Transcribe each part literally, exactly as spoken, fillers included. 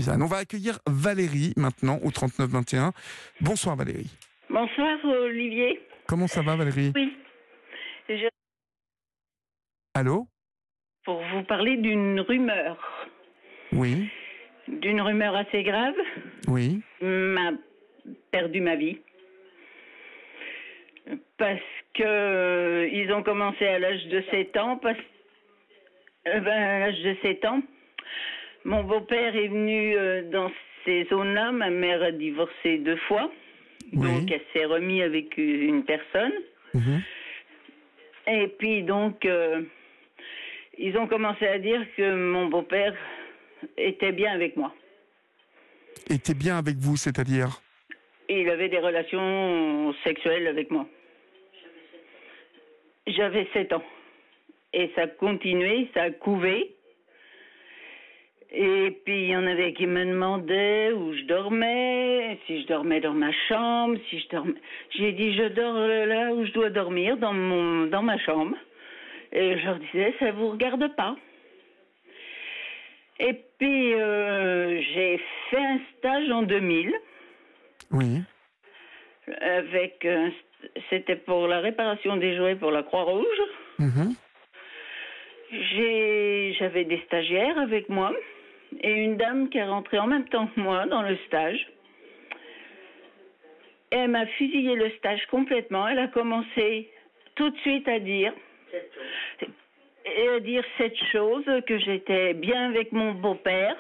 Suzanne. On va accueillir Valérie maintenant au trente-neuf vingt et un. Bonsoir Valérie. Bonsoir Olivier. Comment ça va Valérie? Oui. Je... Allô? Pour vous parler d'une rumeur. Oui. D'une rumeur assez grave. Oui. M'a perdu ma vie. Parce que euh, ils ont commencé à l'âge de sept ans. Parce... Euh, ben, à l'âge de sept ans, mon beau-père est venu euh, dans ces zones-là. Ma mère a divorcé deux fois. Oui. Donc elle s'est remise avec une personne. Mmh. Et puis donc, euh, ils ont commencé à dire que mon beau-père était bien avec moi. Était bien avec vous, c'est-à-dire? Et il avait des relations sexuelles avec moi. J'avais sept ans. Et ça a continué, ça a couvé. Et puis il y en avait qui me demandaient où je dormais, si je dormais dans ma chambre, si je dormais... J'ai dit je dors là où je dois dormir, dans, mon, dans ma chambre. Et je leur disais, ça ne vous regarde pas. Et puis euh, j'ai fait un stage en deux mille. Oui. Avec, euh, c'était pour la réparation des jouets pour la Croix-Rouge. Mmh. J'ai, j'avais des stagiaires avec moi et une dame qui est rentrée en même temps que moi dans le stage. Et elle m'a fusillé le stage complètement. Elle a commencé tout de suite à dire, et à dire cette chose, que j'étais bien avec mon beau-père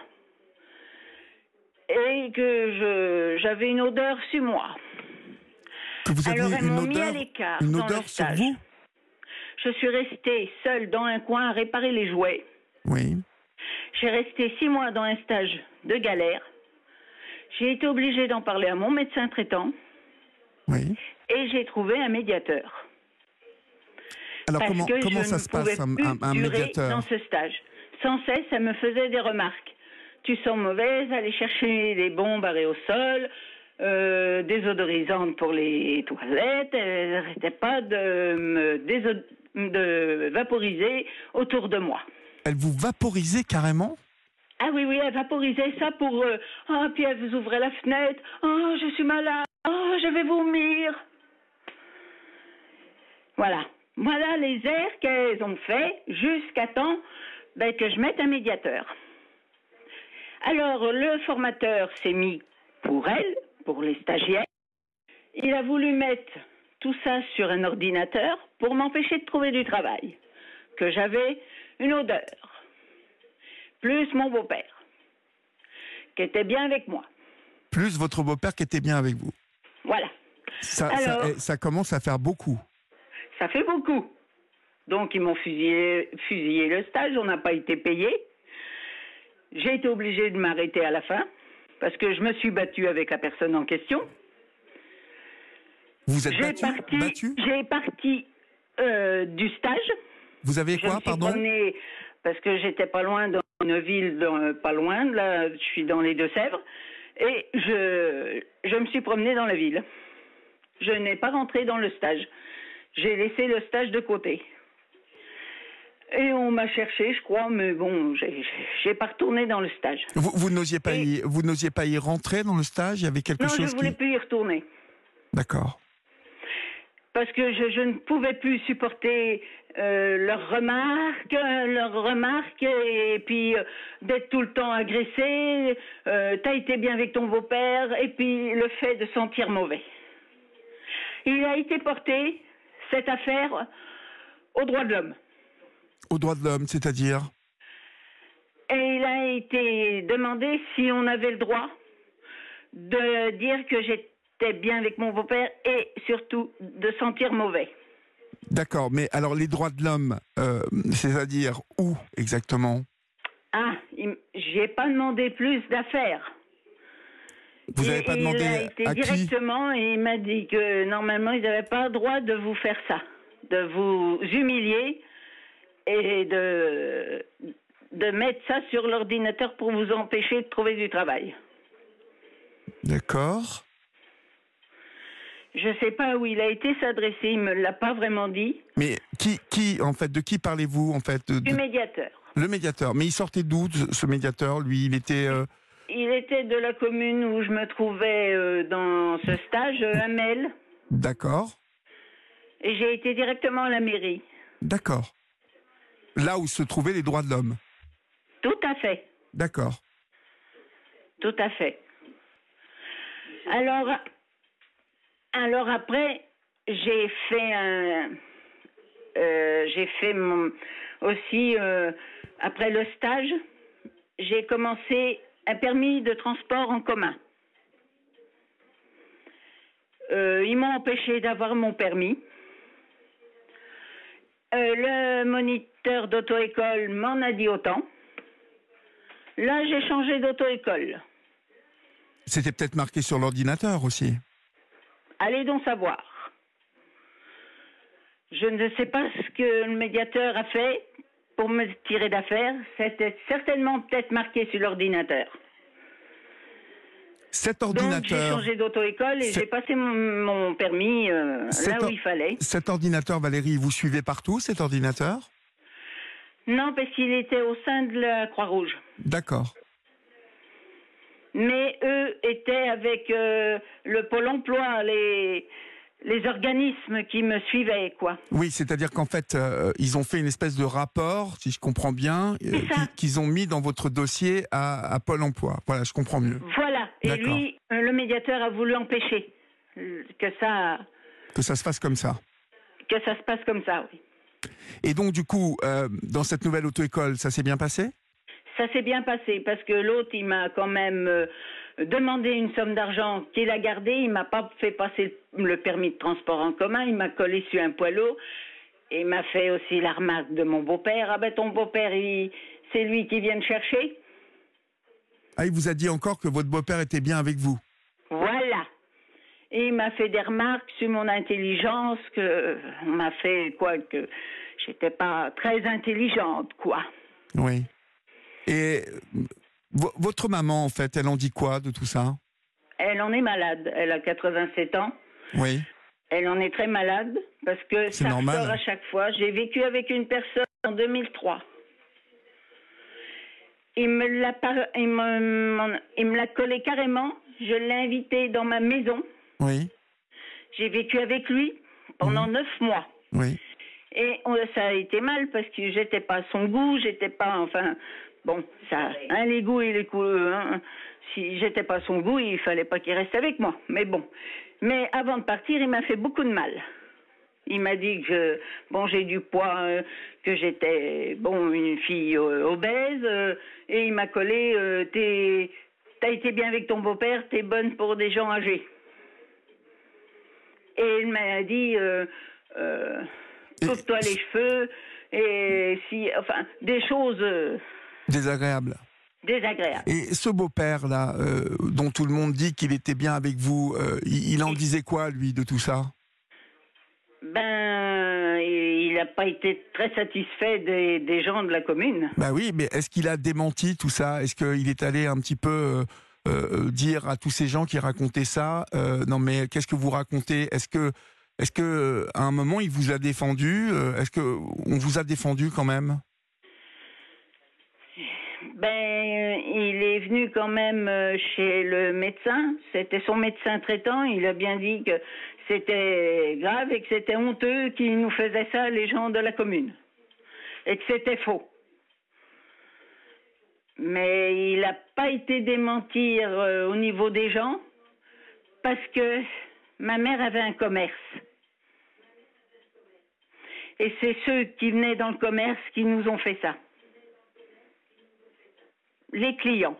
et que je, j'avais une odeur sur moi. Que vous aviez Alors elles une m'ont mis odeur, à l'écart une dans odeur le sur stage. vous? Je suis restée seule dans un coin à réparer les jouets. Oui. J'ai resté six mois dans un stage de galère. J'ai été obligée d'en parler à mon médecin traitant. Oui. Et j'ai trouvé un médiateur. Alors Parce comment, que comment je ça ne se passe, un, pouvais un, plus un durer médiateur? dans ce stage. Sans cesse, elle me faisait des remarques. Tu sens mauvaise, aller chercher des bombes à aérosols, euh, désodorisantes pour les toilettes. Elle n'arrêtait pas de me désod- de vaporiser autour de moi. Elle vous vaporisait carrément? Ah oui, oui, elle vaporisait ça pour... Euh, ah, puis elle vous ouvrait la fenêtre. Ah, je suis malade. Ah, je vais vomir. Voilà. Voilà les airs qu'elles ont fait jusqu'à temps ben, que je mette un médiateur. Alors, le formateur s'est mis pour elle, pour les stagiaires. Il a voulu mettre tout ça sur un ordinateur pour m'empêcher de trouver du travail. Que j'avais une odeur. Plus mon beau-père, qui était bien avec moi. Plus votre beau-père qui était bien avec vous. Voilà. Ça, Alors, ça, ça commence à faire beaucoup. Ça fait beaucoup. Donc, ils m'ont fusillé, fusillé le stage, on n'a pas été payé. J'ai été obligée de m'arrêter à la fin, parce que je me suis battue avec la personne en question. Vous êtes J'ai battu, parti, battu j'ai parti euh, du stage. Vous avez Je quoi, me suis pardon? promenée, parce que j'étais pas loin dans une ville, dans, pas loin, là, je suis dans les Deux-Sèvres, et je, je me suis promenée dans la ville. Je n'ai pas rentré dans le stage. J'ai laissé le stage de côté. Et on m'a cherché, je crois, mais bon, j'ai, j'ai pas retourné dans le stage. Vous, vous n'osiez pas, Et... y, vous n'osiez pas y rentrer dans le stage? Il y avait quelque non, chose je voulais qui... plus y retourner. D'accord. Parce que je, je ne pouvais plus supporter euh, leurs remarques, leurs remarques, et, et puis euh, d'être tout le temps agressée. Euh, t'as été bien avec ton beau-père, et puis le fait de sentir mauvais. Il a été porté, cette affaire, aux droits de l'homme. Aux droits de l'homme, c'est-à-dire? Et il a été demandé si on avait le droit de dire que j'étais bien avec mon beau-père et surtout de sentir mauvais. D'accord, mais alors les droits de l'homme, euh, c'est-à-dire où exactement? Ah, je n'ai pas demandé plus d'affaires. Vous n'avez pas demandé il a été à qui? directement et il m'a dit que normalement ils n'avaient pas le droit de vous faire ça, de vous humilier et de, de mettre ça sur l'ordinateur pour vous empêcher de trouver du travail. D'accord. Je ne sais pas où il a été s'adresser, il ne me l'a pas vraiment dit. Mais qui, qui, en fait, de qui parlez-vous, en fait? De, Du de... médiateur. Le médiateur. Mais il sortait d'où, ce médiateur, lui? Il était... Euh... Il était de la commune où je me trouvais euh, dans ce stage, euh, à Mel. D'accord. Et j'ai été directement à la mairie. D'accord. Là où se trouvaient les droits de l'homme. Tout à fait. D'accord. Tout à fait. Alors, alors après, j'ai fait un... Euh, j'ai fait mon, aussi, euh, après le stage, j'ai commencé un permis de transport en commun. Euh, ils m'ont empêché d'avoir mon permis. Euh, le moniteur d'auto-école m'en a dit autant. Là, j'ai changé d'auto-école. C'était peut-être marqué sur l'ordinateur aussi. Allez donc savoir. Je ne sais pas ce que le médiateur a fait pour me tirer d'affaire. C'était certainement peut-être marqué sur l'ordinateur. Cet ordinateur... Donc j'ai changé d'auto-école et j'ai passé mon, mon permis euh, là où il fallait. Cet ordinateur, Valérie, vous suivez partout, cet ordinateur? Non, parce qu'il était au sein de la Croix-Rouge. D'accord. Mais eux étaient avec euh, le Pôle emploi, les, les organismes qui me suivaient, quoi. Oui, c'est-à-dire qu'en fait, euh, ils ont fait une espèce de rapport, si je comprends bien, euh, qu'ils ont mis dans votre dossier à, à Pôle emploi. Voilà, je comprends mieux. Voilà. Et lui, euh, le médiateur a voulu empêcher que ça... Que ça se fasse comme ça. Que ça se passe comme ça, oui. Et donc, du coup, euh, dans cette nouvelle auto-école, ça s'est bien passé? Ça s'est bien passé, parce que l'autre, il m'a quand même euh, demandé une somme d'argent qu'il a gardée. Il m'a pas fait passer le permis de transport en commun. Il m'a collé sur un poileau. Et il m'a fait aussi la remarque de mon beau-père. Ah ben, ton beau-père, il... c'est lui qui vient te chercher. Ah, il vous a dit encore que votre beau-père était bien avec vous? Voilà. Et il m'a fait des remarques sur mon intelligence, que on m'a fait quoi, que j'étais pas très intelligente, quoi. Oui. Et votre maman, en fait, elle en dit quoi de tout ça? Elle en est malade. Elle a quatre-vingt-sept ans. Oui. Elle en est très malade parce que ça normal. Ressort à chaque fois. J'ai vécu avec une personne en deux mille trois. Il me l'a par... il me... il me l'a collé carrément. Je l'ai invité dans ma maison. Oui. J'ai vécu avec lui pendant neuf mmh. mois. Oui. Et on... ça a été mal parce que j'étais pas à son goût, j'étais pas, enfin, bon, ça, hein, les goûts et les coups, hein, si j'étais pas à son goût, il fallait pas qu'il reste avec moi. Mais bon. Mais avant de partir, il m'a fait beaucoup de mal. Il m'a dit que bon, j'ai du poids, euh, que j'étais bon une fille euh, obèse, euh, et il m'a collé. Euh, t'es, t'as été bien avec ton beau-père, t'es bonne pour des gens âgés. Et il m'a dit, euh, euh, coupe-toi les cheveux, et si, enfin, des choses euh, désagréables. Désagréable. Et ce beau-père-là, euh, dont tout le monde dit qu'il était bien avec vous, euh, il, il en disait quoi, lui, de tout ça? Ben, il n'a pas été très satisfait des, des gens de la commune. Ben oui, mais est-ce qu'il a démenti tout ça? Est-ce qu'il est allé un petit peu euh, euh, dire à tous ces gens qui racontaient ça, euh, non mais qu'est-ce que vous racontez? Est-ce que, est-ce que à un moment, il vous a défendu? Est-ce que on vous a défendu quand même? Ben, il est venu quand même chez le médecin. C'était son médecin traitant. Il a bien dit que c'était grave et que c'était honteux qu'il nous faisait ça, les gens de la commune. Et que c'était faux. Mais il n'a pas été démentir euh, au niveau des gens parce que ma mère avait un commerce. Et c'est ceux qui venaient dans le commerce qui nous ont fait ça. Les clients.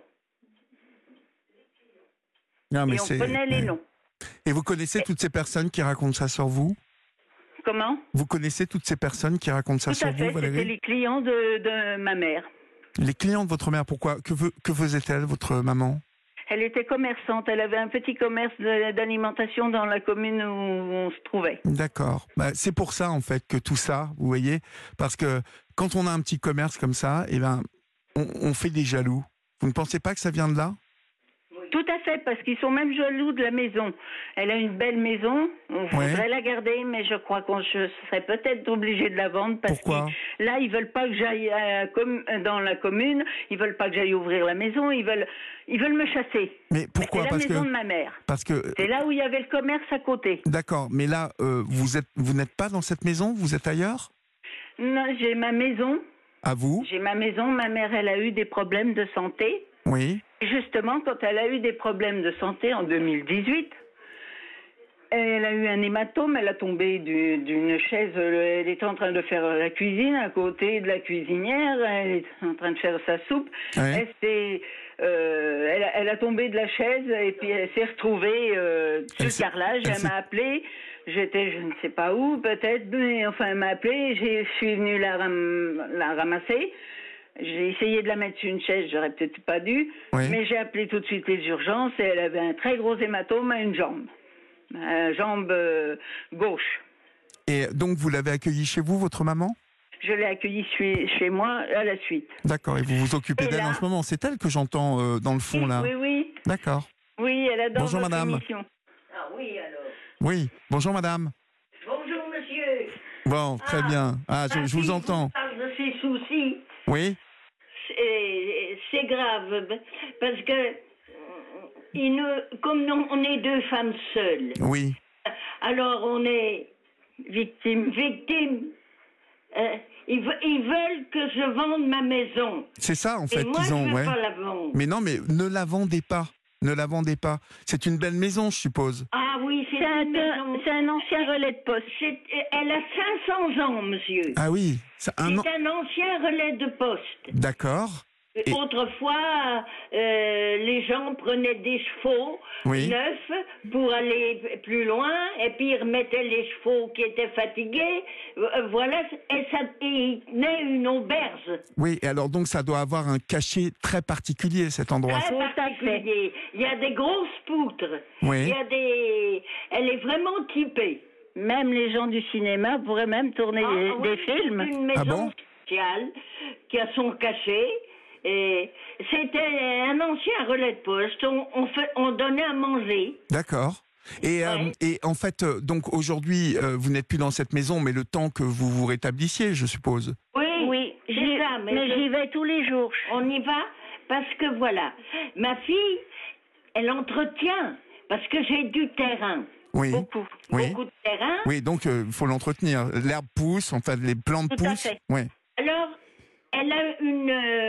Non, mais et on c'est... connaît les noms. Et vous connaissez toutes ces personnes qui racontent ça sur vous? Comment? Vous connaissez toutes ces personnes qui racontent ça Tout sur à fait, vous, Valérie? C'était les clients de, de ma mère. Les clients de votre mère, pourquoi? Que, que faisait-elle, votre maman? Elle était commerçante, elle avait un petit commerce de, d'alimentation dans la commune où on se trouvait. D'accord. Bah, c'est pour ça, en fait, que tout ça, vous voyez, parce que quand on a un petit commerce comme ça, eh ben, on, on fait des jaloux. Vous ne pensez pas que ça vient de là? Tout à fait, parce qu'ils sont même jaloux de la maison. Elle a une belle maison, on Ouais. voudrait la garder, mais je crois qu'on je serais peut-être obligé de la vendre parce Pourquoi? que là, ils veulent pas que j'aille à la com- dans la commune, ils veulent pas que j'aille ouvrir la maison, ils veulent, ils veulent me chasser. Mais pourquoi? C'est la Parce maison que de ma mère. parce que C'est là où il y avait le commerce à côté. d'accord, mais là euh, vous êtes vous n'êtes pas dans cette maison, vous êtes ailleurs? Non, j'ai ma maison, À vous? j'ai ma maison. Ma mère, elle a eu des problèmes de santé. Oui. Justement, quand elle a eu des problèmes de santé en deux mille dix-huit, elle a eu un hématome, elle a tombé du- d'une chaise, elle était en train de faire la cuisine à côté de la cuisinière, elle est en train de faire sa soupe, Ouais. elle, s'est, euh, elle, a, elle a tombé de la chaise et puis elle s'est retrouvée euh, sur Elle le s'est- carrelage, elle elle, s'est- m'a appelé, j'étais je ne sais pas où peut-être, mais enfin elle m'a appelé, je suis venue la, ram- la ramasser. J'ai essayé de la mettre sur une chaise, j'aurais peut-être pas dû, Oui. mais j'ai appelé tout de suite les urgences et elle avait un très gros hématome à une jambe, à la jambe euh, gauche. Et donc vous l'avez accueillie chez vous, votre maman? Je l'ai accueillie chez, chez moi à la suite. D'accord, et vous vous occupez Et d'elle là- en ce moment. C'est elle que j'entends euh, dans le fond là. Oui, oui, D'accord. oui, elle adore Bonjour, votre madame. émission. Ah oui, alors. Oui. Bonjour madame. Bonjour, monsieur. Bon, très Ah, bien. Ah, je, Ma je vous fille entends. parle de ses soucis. Oui. C'est c'est grave, parce que, euh, il nous- comme nous, on est deux femmes seules, Oui. alors on est victime, victime. Euh, ils, ve- ils veulent que je vende ma maison. C'est ça en Et fait moi, qu'ils je ont. ne veux Ouais. pas la vendre. Mais non, mais ne la vendez pas. Ne la vendez pas. C'est une belle maison, je suppose. Ah oui, c'est une maison. C'est un ancien relais de poste. C'est- Elle a cinq cents ans, monsieur. Ah oui. C'est un an. C'est un ancien relais de poste. D'accord. Et- Autrefois, euh, les gens prenaient des chevaux Oui. neufs pour aller p- plus loin, et puis ils remettaient les chevaux qui étaient fatigués. Euh, voilà, et ça et il naît une auberge. Oui. Et alors donc ça doit avoir un cachet très particulier cet endroit. Très particulier. Il y a des grosses poutres. Oui. Il y a des. Elle est vraiment typée. Même les gens du cinéma pourraient même tourner des, des films. C'est une maison Ah bon spéciale qui a son cachet. Et c'était un ancien relais de poste. On, on, fait, on donnait à manger. D'accord. Et, euh, Ouais. et en fait, euh, donc aujourd'hui, euh, vous n'êtes plus dans cette maison, mais le temps que vous vous rétablissiez, je suppose. Oui, oui, c'est ça. Mais, mais je- j'y vais tous les jours. On y va parce que voilà, ma fille, elle entretient parce que j'ai du terrain. Oui. Beaucoup. Oui. Beaucoup de terrain. Oui, donc il faut l'entretenir. L'herbe pousse, enfin les plantes Tout à poussent. fait. Ouais. Alors, elle a une.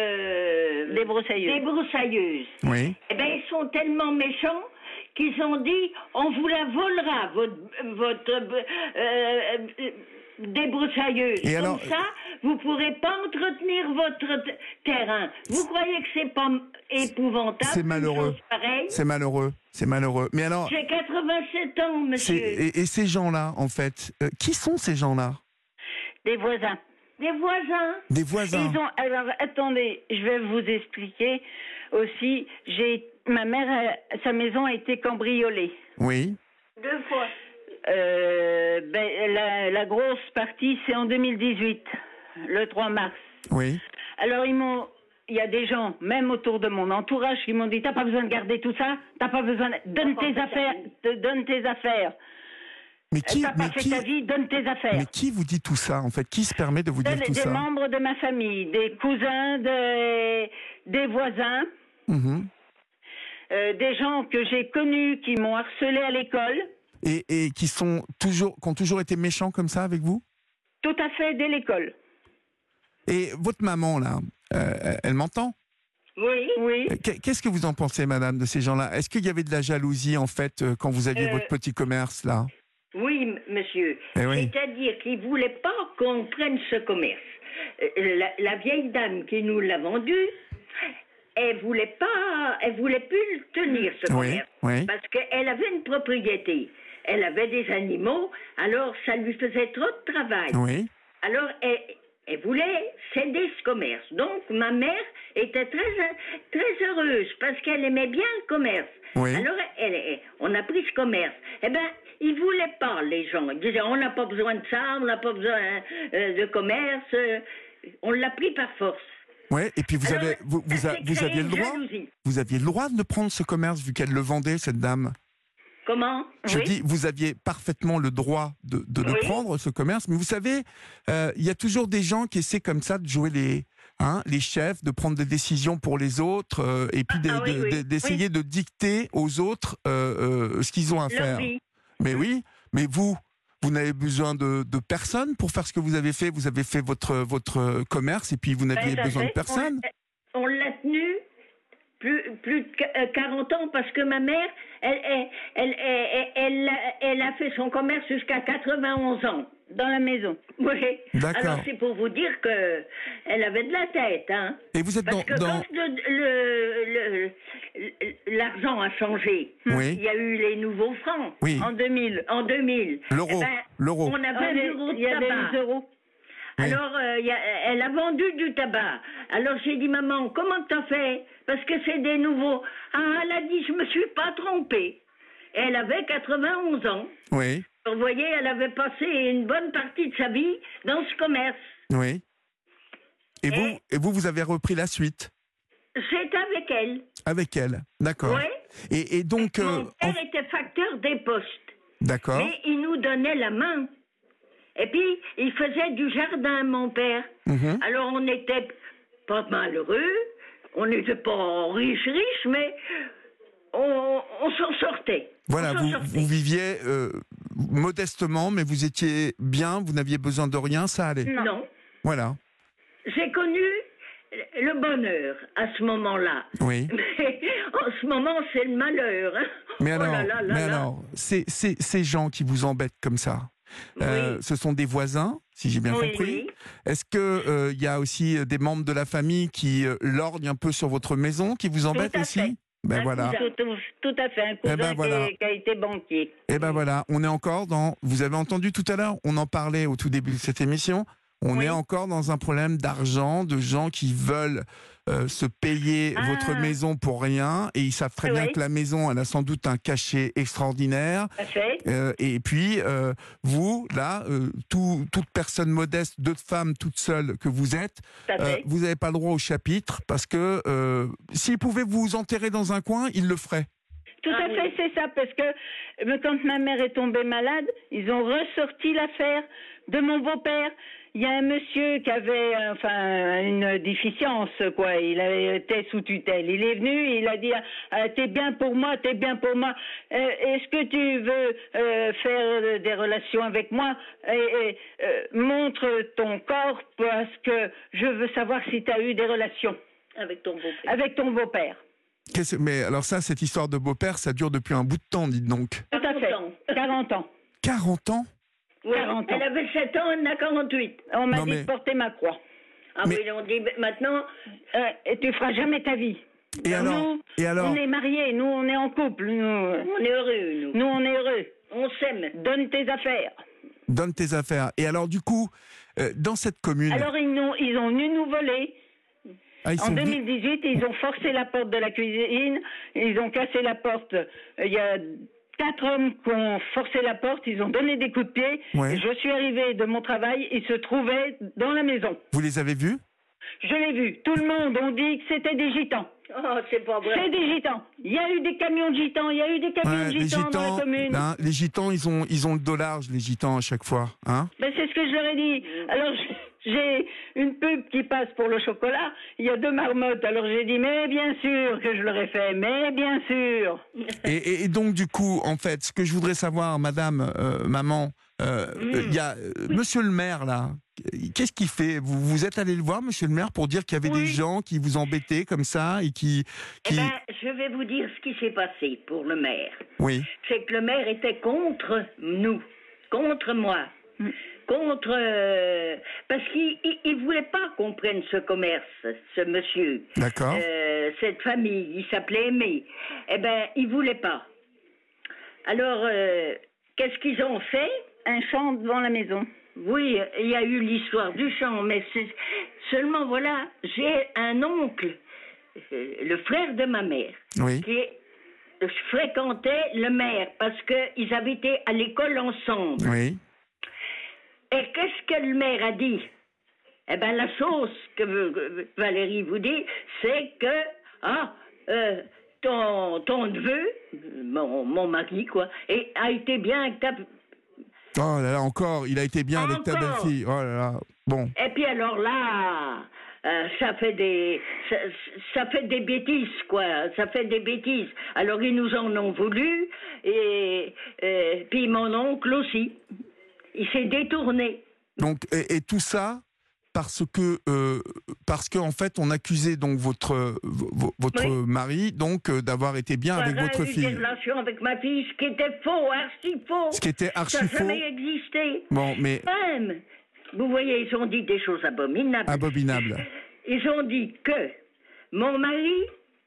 euh, Des broussailleuses. Des broussailleuses. Oui. Eh bien, ils sont tellement méchants qu'ils ont dit on vous la volera, votre. votre euh, euh, débroussailleuse. Et Comme alors- ça, vous pourrez pas entretenir votre t- terrain. Vous croyez que c'est pas épouvantable? C'est une malheureux. chose pareille. C'est malheureux. C'est malheureux. Mais alors, J'ai quatre-vingt-sept ans, c'est- monsieur. et, et ces gens-là, en fait, euh, qui sont ces gens-là? Des voisins. Des voisins. Des voisins. Ils ont. Alors, attendez, je vais vous expliquer aussi. J'ai ma mère, a- sa maison a été cambriolée Oui. Deux fois. Euh, ben, la, la grosse partie, c'est en deux mille dix-huit, le trois mars. Oui. Alors, ils m'ont. Il y a des gens, même autour de mon entourage, qui m'ont dit t'as pas besoin de garder tout ça, t'as pas besoin. De... Donne tes affaires, te donne tes affaires. Mais qui, T'as mais pas fait qui, ta vie, donne tes affaires. mais qui vous dit tout ça, en fait? Qui se permet de vous dire Des, tout des ça? membres de ma famille, des cousins, des, des voisins, Mhm. euh, des gens que j'ai connus qui m'ont harcelé à l'école. et, et qui sont toujours, qui ont toujours été méchants comme ça avec vous? Tout à fait, dès l'école. Et votre maman, là, euh, elle m'entend? Oui. Oui. Euh, qu'est- Qu'est-ce que vous en pensez, madame, de ces gens-là? Est-ce qu'il y avait de la jalousie, en fait, euh, quand vous aviez Euh, votre petit commerce, là? Oui, m- monsieur. Eh oui. C'est-à-dire qu'ils ne voulaient pas qu'on prenne ce commerce. Euh, La, la vieille dame qui nous l'a vendu, elle voulait pas, elle voulait plus le tenir ce Oui, commerce, oui. parce qu'elle avait une propriété, elle avait des animaux, alors ça lui faisait trop de travail. Oui. Alors elle, elle voulait céder ce commerce. Donc ma mère était très très heureuse parce qu'elle aimait bien le commerce. Oui. Alors elle, elle- on a pris ce commerce. Eh ben ils voulaient pas, les gens. Ils disaient on n'a pas besoin de ça, on n'a pas besoin euh, de commerce. Euh, On l'a pris par force. Ouais, et puis vous, Alors, avez, vous, vous, ça a- s'est vous créé aviez le une droit jalousie. Vous aviez le droit de prendre ce commerce vu qu'elle le vendait, cette dame. Comment? Je Oui. dis, vous aviez parfaitement le droit de, de le Oui. prendre, ce commerce, mais vous savez, euh, il y a toujours des gens qui essaient comme ça de jouer les, hein, les chefs, de prendre des décisions pour les autres, euh, et puis Ah, de- ah oui, de- oui, de- d'essayer de dicter aux autres euh, euh, ce qu'ils ont à Leur faire. vie. Mais oui, mais vous, vous n'avez besoin de, de personne pour faire ce que vous avez fait. Vous avez fait votre, votre commerce et puis vous n'aviez Ben, ça besoin fait, de personne. On, on l'a tenu plus, plus de qu- euh, quarante ans parce que ma mère, elle, elle, elle, elle, elle, a- elle a fait son commerce jusqu'à quatre-vingt-onze ans. Dans la maison. Oui. D'accord. Alors c'est pour vous dire que elle avait de la tête, hein. Et vous êtes Parce dans... que dans... quand le- le- le- l'argent a changé, Oui. il y a eu les nouveaux francs Oui. en deux mille. En deux mille. L'euro, Eh ben, l'euro. On avait Il y un euro de il y avait tabac. les euros. Oui. Alors, euh, il y a- elle a vendu du tabac. Alors j'ai dit, maman, comment t'as fait? Parce que c'est des nouveaux. Ah, elle a dit, je me suis pas trompée. Elle avait quatre-vingt-onze ans. Oui, Vous voyez, elle avait passé une bonne partie de sa vie dans ce commerce. oui. Et vous, et vous, vous avez repris la suite C'est avec elle. avec elle. D'accord. Oui. Et, et donc... euh, Mon père en- était facteur des postes. D'accord. Mais il nous donnait la main. Et puis, il faisait du jardin, mon père. Mhm. Alors, on était pas malheureux. On n'était pas riches, riches, mais on, on s'en sortait. Voilà, On s'en vous, sortait. vous viviez euh, modestement, mais vous étiez bien, vous n'aviez besoin de rien, ça allait. Non. Voilà. J'ai connu le bonheur à ce moment-là. Oui. Mais en ce moment, c'est le malheur. hein. Mais Oh alors, là là là mais là. alors, ces, ces, ces gens qui vous embêtent comme ça, euh, Oui. ce sont des voisins, si j'ai bien Oui, compris. oui. Est-ce que il y a aussi des membres de la famille qui euh, lorgnent un peu sur votre maison, qui vous embêtent à aussi? fait. Ben Un voilà. cousin. Tout, tout- tout à fait. Un cousin ben qui- voilà. qui, a été banquier. Et ben voilà, on est encore dans. Vous avez entendu tout à l'heure, on en parlait au tout début de cette émission. On Oui. est encore dans un problème d'argent, de gens qui veulent euh, se payer Ah. votre maison pour rien, et ils savent très bien Oui. que la maison, elle a sans doute un cachet extraordinaire. Tout à fait. Euh, et puis, euh, vous, là, euh, tout- toute personne modeste, deux femmes toutes seules que vous êtes, Tout à euh, fait. vous n'avez pas le droit au chapitre, parce que euh, s'ils pouvaient vous enterrer dans un coin, ils le feraient. Tout Ah à oui. fait, c'est ça, parce que euh, quand ma mère est tombée malade, ils ont ressorti l'affaire de mon beau-père. Il y a un monsieur qui avait euh, enfin une déficience, quoi. Il avait- était sous tutelle. Il est venu, il a dit ah, t'es bien pour moi, t'es bien pour moi. Euh, Est-ce que tu veux euh, faire euh, des relations avec moi? Et, et, euh, montre ton corps parce que je veux savoir si tu as eu des relations Avec ton beau-père. avec ton beau-père. Qu'est-ce- Mais alors ça, cette histoire de beau-père, ça dure depuis un bout de temps, dites donc. Tout à fait. quarante ans. quarante ans. quarante ans? Oui, quarante ans. elle avait sept ans, elle en a quarante-huit. On m'a Non, dit mais- de porter ma croix. Ah Mais- oui, on dit maintenant, Euh, et tu feras jamais ta vie. Et alors, nous, et alors on est mariés, nous on est en couple, nous, on est heureux, nous. nous on est heureux. On s'aime. Donne tes affaires. donne tes affaires. Et alors, du coup, euh, dans cette commune... Alors ils, nous, ils ont venu nous voler. ah, ils En sont venus- deux mille dix-huit, ils ont forcé la porte de la cuisine, ils ont cassé la porte. Euh, Il y a quatre hommes qui ont forcé la porte, ils ont donné des coups de pied. Ouais. Et je suis arrivée de mon travail, ils se trouvaient dans la maison. Vous les avez vus? Je l'ai vu. Tout le monde ont dit que c'était des gitans. Oh, c'est pas vrai. C'est des gitans. Il y a eu des camions de gitans, il y a eu des camions Ouais, de les gitans, dans gitans, la commune. hein, les gitans, ils ont, ils ont le dollar, les gitans, à chaque fois. Hein. Ben, c'est ce que je leur ai dit. Alors, j'ai une pub qui passe pour le chocolat. Il y a deux marmottes. Alors, j'ai dit, mais bien sûr que je l'aurais fait, mais bien sûr. Et, et- et donc, du coup, en fait, ce que je voudrais savoir, madame, euh, maman, euh, il y a euh, monsieur le maire, là. Qu'est-ce qu'il fait? vous, vous êtes allé le voir, monsieur le maire, pour dire qu'il y avait Oui. des gens qui vous embêtaient comme ça et qui... Eh qui... ben, je vais vous dire ce qui s'est passé pour le maire. Oui, C'est que le maire était contre nous, contre moi, contre... euh, parce qu'il il, il voulait pas qu'on prenne ce commerce, ce monsieur. d'accord. Euh, cette famille, il s'appelait Aimé. Eh ben, il voulait pas. Alors, euh, qu'est-ce qu'ils ont fait? Un champ devant la maison. Oui, il y a eu l'histoire du champ, mais c'est seulement, voilà, j'ai un oncle, euh, le frère de ma mère, Oui, qui fréquentait le maire parce qu'ils habitaient à l'école ensemble. oui. Et qu'est-ce que le maire a dit? Eh ben la chose que euh, Valérie vous dit, c'est que ah euh, ton ton neveu, mon, mon mari quoi, et a été bien avec ta. Oh là là, encore, il a été bien avec ta Encore. belle-fille. Oh là là, bon. Et puis alors là, euh, ça fait des ça, ça fait des bêtises quoi, ça fait des bêtises. Alors ils nous en ont voulu et, et puis mon oncle aussi, il s'est détourné. Donc, et, et tout ça parce que, euh, parce que en fait, on accusait donc votre, v- votre Oui. mari donc euh, d'avoir été bien avec Sarah votre a eu des fille. relations avec ma fille, ce qui était faux, archi faux. Ce qui était Ça archi n'a faux. jamais existé. Bon, mais Même, vous voyez, ils ont dit des choses abominables. abominable. Ils ont dit que mon mari,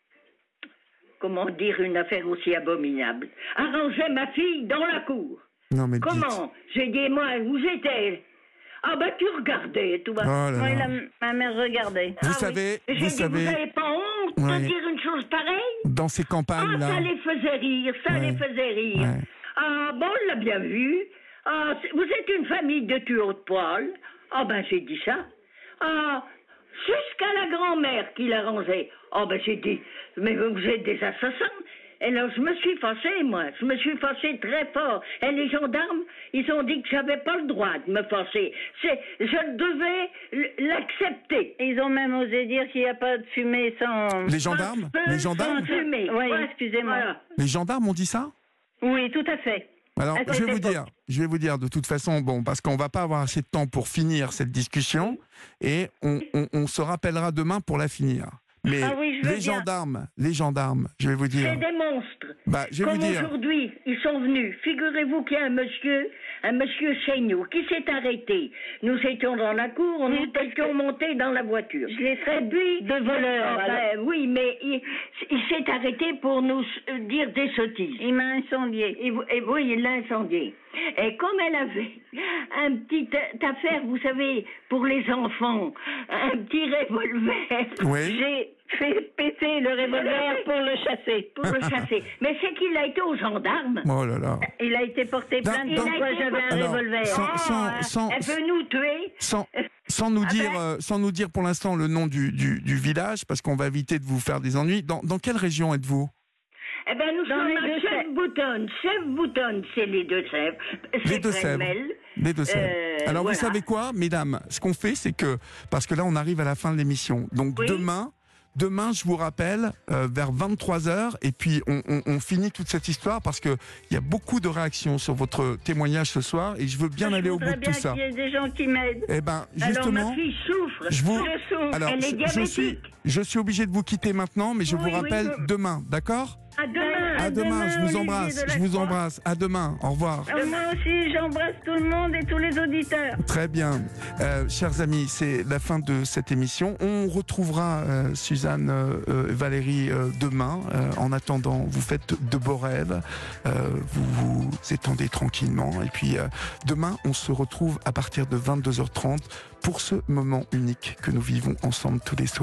comment dire une affaire aussi abominable, arrangeait ma fille dans la cour. Non mais dites. Comment? J'ai dit, moi, où j'étais? Ah ben tu regardais, tout va. Oh là Oui, là. la- ma mère regardait. Vous Ah savez, oui. vous J'ai dit, savez- vous n'avez pas honte Oui. de dire une chose pareille? Dans ces Ah, campagnes là. ça les faisait rire, ça Ouais. les faisait rire. Ouais. Ah, bon, on l'a bien vu. Ah, c'est- vous êtes une famille de tueurs de poils. Ah, ben, j'ai dit ça. Ah, jusqu'à la grand-mère qui l'arrangeait. Ah, ben, j'ai dit, mais vous êtes des assassins. Et là, je me suis fâchée, moi. Je me suis fâchée très fort. Et les gendarmes, ils ont dit que j'avais pas le droit de me fâcher. C'est, je devais l- l'accepter. Ils ont même osé dire qu'il n'y a pas de fumée sans... Les gendarmes, Sans feu, les gendarmes, sans fumée. Oui, Ouais, excusez-moi. voilà. les gendarmes ont dit ça. Oui, tout à fait. Alors, À je cette vais vous époque. dire, je vais vous dire de toute façon, bon, parce qu'on va pas avoir assez de temps pour finir cette discussion, et on, on- on se rappellera demain pour la finir. Mais Ah oui, je veux les bien. gendarmes, les gendarmes, je vais vous dire, C'est des monstres. bah, je vais Comme vous dire, aujourd'hui, ils sont venus. Figurez-vous qu'il y a un monsieur, un monsieur chez nous, qui s'est arrêté. Nous étions dans la cour, on Oui, nous parce étions montés dans la voiture. Je l'ai fait Et puis, de voleur, Ah, ben, oui, mais il, il s'est arrêté pour nous euh, dire des sottises. Il m'a incendié. Et, vous- et oui, il l'a incendié. Et comme elle avait un petit a- affaire, vous savez, pour les enfants, un petit revolver. oui, J'ai fait péter le revolver pour le chasser. Pour le chasser. Mais c'est qu'il a été aux gendarmes. oh là là, Il a été porté Dans- plainte dans- donc moi j'avais un Alors, revolver. sans- Oh, sans- hein, sans- elle veut nous tuer. sans, sans nous Ah dire, ben. euh, sans nous dire pour l'instant le nom du, du, du village, parce qu'on va éviter de vous faire des ennuis. Dans, dans quelle région êtes-vous? Eh ben, nous Dans sommes les à Deux-Sèvres. Chef-Boutonne. Chef-Boutonne, c'est les Deux-Sèvres. Les C'est Deux-Sèvres. Grenmel. Les Deux-Sèvres. Euh, Alors voilà. vous savez quoi, mesdames, ce qu'on fait, c'est que, parce que là on arrive à la fin de l'émission, donc Oui. demain, demain je vous rappelle euh, vers vingt-trois heures, et puis on, on- on finit toute cette histoire parce que il y a beaucoup de réactions sur votre témoignage ce soir, et je veux bien Je aller au bout voudrais de bien tout ça. qu'il y ait des gens qui m'aident. Eh ben Alors, justement, ma fille souffre. je vous, Je souffre. alors Elle est je, je diabétique. suis, je suis obligé de vous quitter maintenant, mais je Oui, vous oui, rappelle oui. demain, d'accord? À demain. À demain, demain, je vous Olivier embrasse, je Delacroix. vous embrasse. À demain, au revoir. Ah, moi aussi, j'embrasse tout le monde et tous les auditeurs. Très bien. Euh, chers amis, c'est la fin de cette émission. On retrouvera euh, Suzanne euh, euh, Valérie euh, demain. Euh, en attendant, vous faites de beaux rêves. Euh, vous vous étendez tranquillement. Et puis, euh, demain, on se retrouve à partir de vingt-deux heures trente pour ce moment unique que nous vivons ensemble tous les soirs.